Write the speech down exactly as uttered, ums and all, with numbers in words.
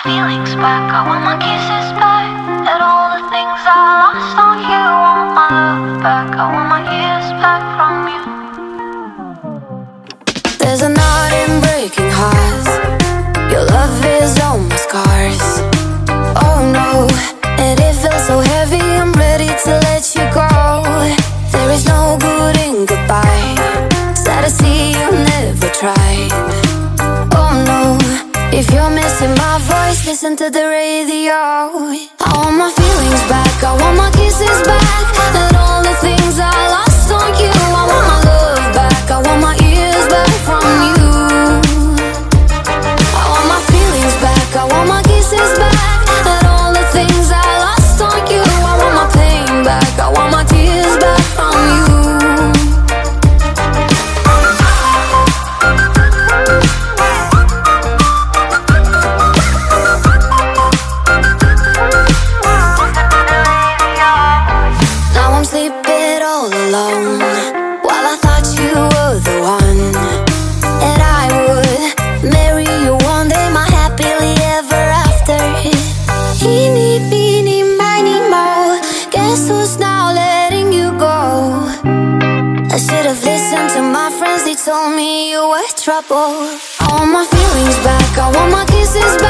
feelings back, I want my kisses back, and all the things I lost on you. I want my love back, I want my years back from you. There's a knot in breaking hearts. Your love is on my scars. Oh no, and it feels so heavy, I'm ready to let you go. There is no good in goodbye. Sad to see you never tried. Oh no, if you're missing my voice, listen to the radio. I want my feelings back, I want my kisses back, and all the things I lost on you. I want my love back, I want my ears back from you. I want my feelings back, I want my kisses back, and all the things I lost on you. I want my pain back, I want my tears back from you. Told me you were trouble. I want my feelings back, I want my kisses back.